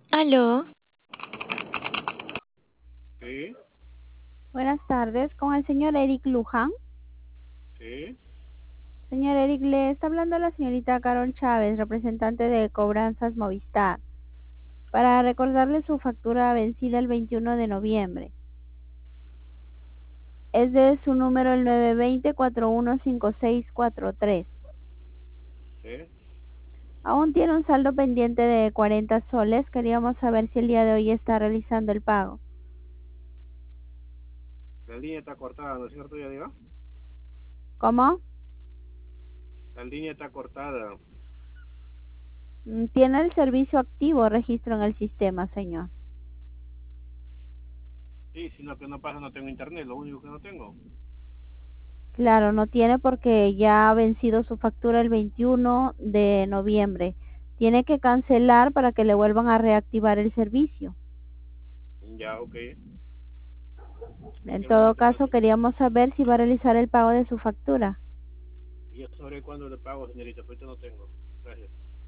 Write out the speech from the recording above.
Aló, Sí, Buenas tardes, con el señor Eric Luján. sí, Señor Eric, le está hablando la señorita Carol Chávez, representante de Cobranzas Movistar, para recordarle su factura vencida el 21 de noviembre. Es de su número el 920-415643. sí. Aún tiene un saldo pendiente de 40 soles. Queríamos saber si el día de hoy está realizando el pago. La línea está cortada, ¿no es cierto, ya diga? ¿Cómo? La línea está cortada. Tiene el servicio activo, registro en el sistema, señor. Sí, sino que no pasa, no tengo internet, lo único que no tengo. Claro, no tiene porque ya ha vencido su factura el 21 de noviembre. Tiene que cancelar para que le vuelvan a reactivar el servicio. Ya, ok. En Cualquier todo momento caso, cancelo. queríamos saber si va a realizar el pago de su factura. Y yo sabré cuándo le pago, señorita, ahorita no tengo. Gracias.